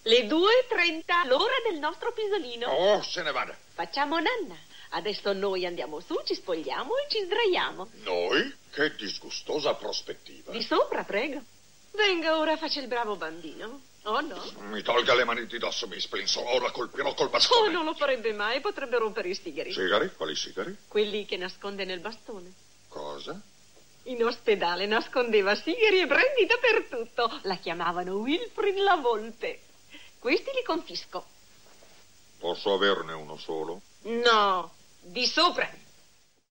Le 2:30, l'ora del nostro pisolino. Oh, se ne vada. Facciamo nanna. Adesso noi andiamo su, ci spogliamo e ci sdraiamo. Noi? Che disgustosa prospettiva. Di sopra, prego. Venga, ora faccia il bravo bambino. Oh, no? Mi tolga le mani di dosso, Miss Plinson, o la colpirò col bastone. Oh, non lo farebbe mai, potrebbe rompere i sigari. Sigari? Quali sigari? Quelli che nasconde nel bastone. Cosa? In ospedale nascondeva sigari e brandy dappertutto. La chiamavano Wilfrid la Volpe. Questi li confisco. Posso averne uno solo? No, di sopra.